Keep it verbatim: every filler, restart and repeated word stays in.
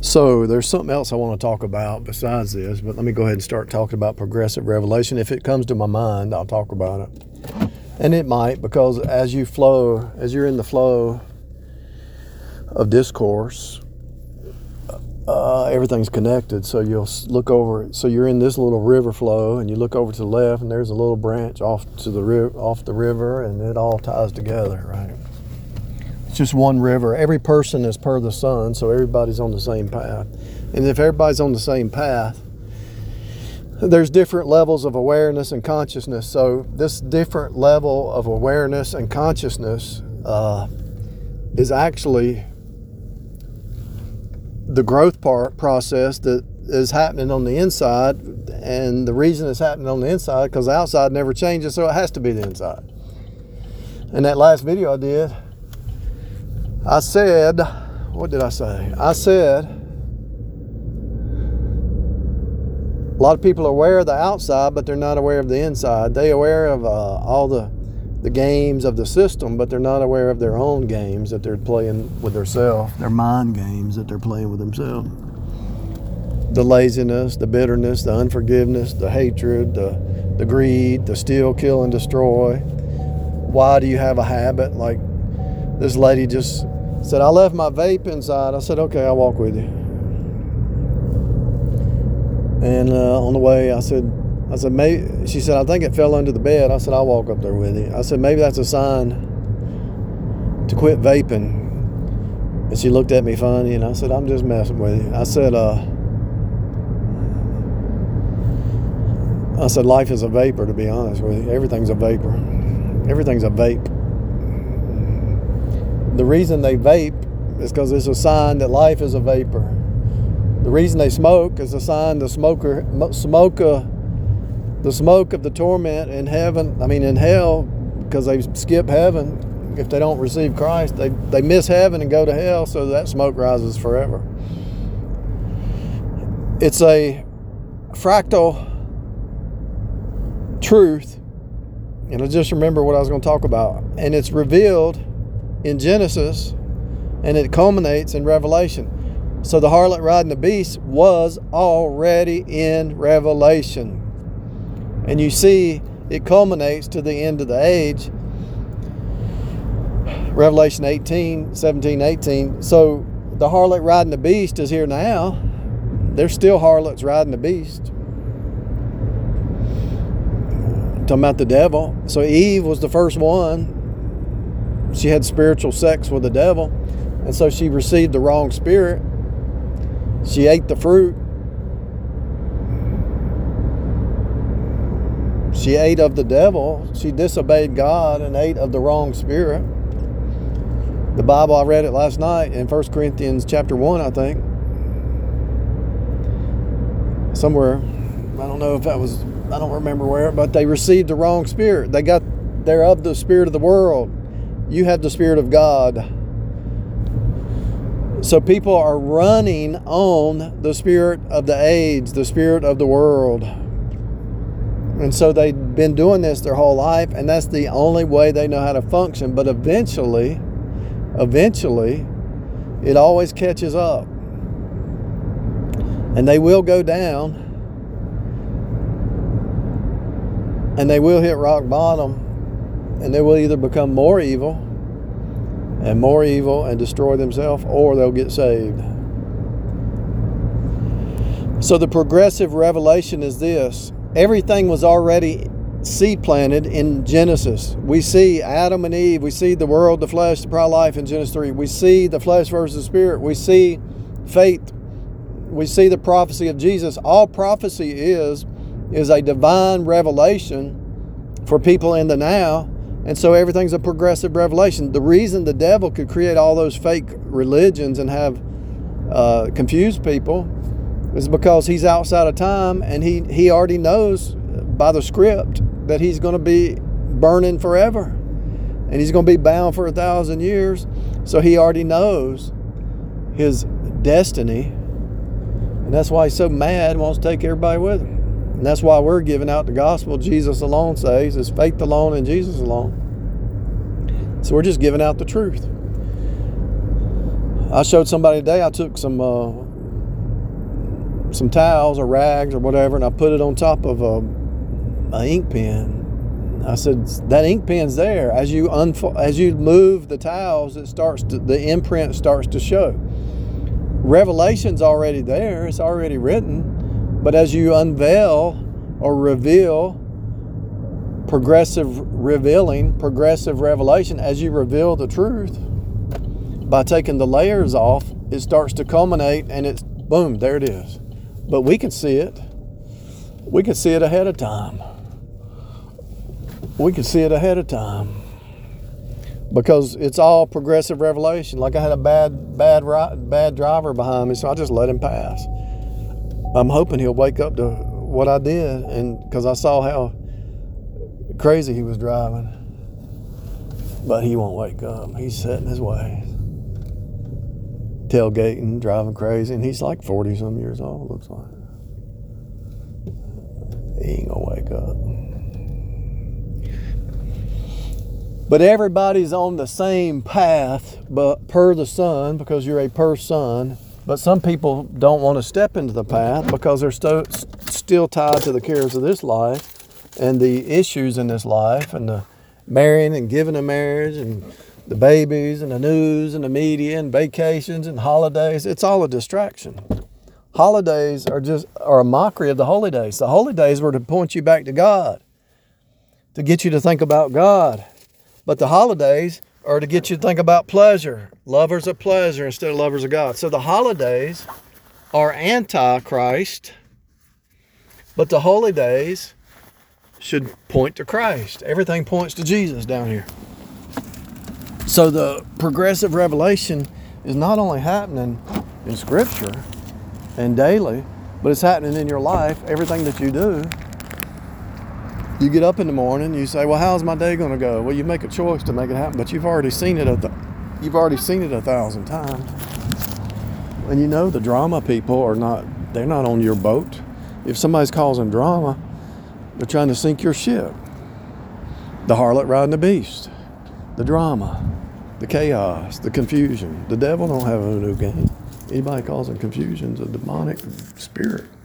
So there's something else I want to talk about besides this, but let me go ahead and start talking about progressive revelation. If it comes to my mind, I'll talk about it. And it might, because as you flow, as you're in the flow of discourse, uh, everything's connected. So you'll look over, so you're in this little river flow, and you look over to the left, and there's a little branch off to the ri- off the river, and it all ties together, right? It's just one river. Every person is per the sun, so everybody's on the same path. And if everybody's on the same path, there's different levels of awareness and consciousness. So this different level of awareness and consciousness uh, is actually the growth part process that is happening on the inside. And the reason it's happening on the inside, because the outside never changes, so it has to be the inside. In that last video I did, I said, what did I say? I said, a lot of people are aware of the outside, but they're not aware of the inside. They're aware of uh, all the, the games of the system, but they're not aware of their own games that they're playing with themselves, their mind games that they're playing with themselves. The laziness, the bitterness, the unforgiveness, the hatred, the, the greed, the steal, kill, and destroy. Why do you have a habit? Like this lady just said, I left my vape inside. I said, okay, I'll walk with you. And uh, on the way, I said, I said, maybe, she said, I think it fell under the bed. I said, I'll walk up there with you. I said, maybe that's a sign to quit vaping. And she looked at me funny, and I said, I'm just messing with you. I said, uh, I said, life is a vapor, to be honest with you. Everything's a vapor. Everything's a vape. The reason they vape is because it's a sign that life is a vapor. The reason they smoke is a sign the smoker, smoke, uh, the smoke of the torment in heaven. I mean, in hell, because they skip heaven. If they don't receive Christ, they they miss heaven and go to hell. So that smoke rises forever. It's a fractal truth, and I just remember what I was going to talk about, and it's revealed in Genesis, and it culminates in Revelation. So the harlot riding the beast was already in Revelation. And you see it culminates to the end of the age. Revelation eighteen, seventeen, eighteen. So the harlot riding the beast is here now. There's still harlots riding the beast. Talking about the devil. So Eve was the first one. She had spiritual sex with the devil, and so she received the wrong spirit. She ate the fruit. She ate of the devil. She disobeyed God and ate of the wrong spirit. The Bible, I read it last night in First Corinthians chapter one, I think. Somewhere. I don't know if that was, I don't remember where, but they received the wrong spirit. They got, they're of the spirit of the world. You have the Spirit of God. So people are running on the spirit of the age, the spirit of the world. And so they've been doing this their whole life, and that's the only way they know how to function. But eventually, eventually, it always catches up. And they will go down, and they will hit rock bottom. And they will either become more evil and more evil and destroy themselves, or they'll get saved. So the progressive revelation is this. Everything was already seed planted in Genesis. We see Adam and Eve. We see the world, the flesh, the pride of life in Genesis three. We see the flesh versus spirit. We see faith. We see the prophecy of Jesus. All prophecy is, is a divine revelation for people in the now. And so everything's a progressive revelation. The reason the devil could create all those fake religions and have uh, confused people is because he's outside of time, and he, he already knows by the script that he's going to be burning forever. And he's going to be bound for a thousand years. So he already knows his destiny. And that's why he's so mad and wants to take everybody with him. And that's why we're giving out the gospel. Jesus alone saves. It's faith alone and Jesus alone. So we're just giving out the truth. I showed somebody today, I took some uh, some towels or rags or whatever, and I put it on top of a, a ink pen. I said, that ink pen's there. As you unfo- as you move the towels, it starts to, the imprint starts to show. Revelation's already there. It's already written. But as you unveil or reveal, progressive revealing, progressive revelation, as you reveal the truth, by taking the layers off, it starts to culminate, and it's boom, there it is. But we can see it. We can see it ahead of time. We can see it ahead of time because it's all progressive revelation. Like I had a bad, bad, bad driver behind me, so I just let him pass. I'm hoping he'll wake up to what I did, and because I saw how crazy he was driving. But he won't wake up. He's set in his ways, tailgating, driving crazy, and he's like forty some years old. Looks like he ain't gonna wake up. But everybody's on the same path, but per the Son, because you're a per Son. But some people don't want to step into the path because they're st- still tied to the cares of this life and the issues in this life and the marrying and giving a marriage and the babies and the news and the media and vacations and holidays. It's all a distraction. Holidays are just are a mockery of the holy days. The holy days were to point you back to God, to get you to think about God. But the holidays are to get you to think about pleasure, lovers of pleasure instead of lovers of God. So the holidays are anti-Christ, but the holy days should point to Christ. Everything points to Jesus down here. So the progressive revelation is not only happening in Scripture and daily, but it's happening in your life, everything that you do. You get up in the morning, you say, well, how's my day going to go? Well, you make a choice to make it happen, but you've already seen it a th- you've already seen it a thousand times. And you know the drama people are not, they're not on your boat. If somebody's causing drama, they're trying to sink your ship. The harlot riding the beast, the drama, the chaos, the confusion. The devil don't have a new game. Anybody causing confusion is a demonic spirit.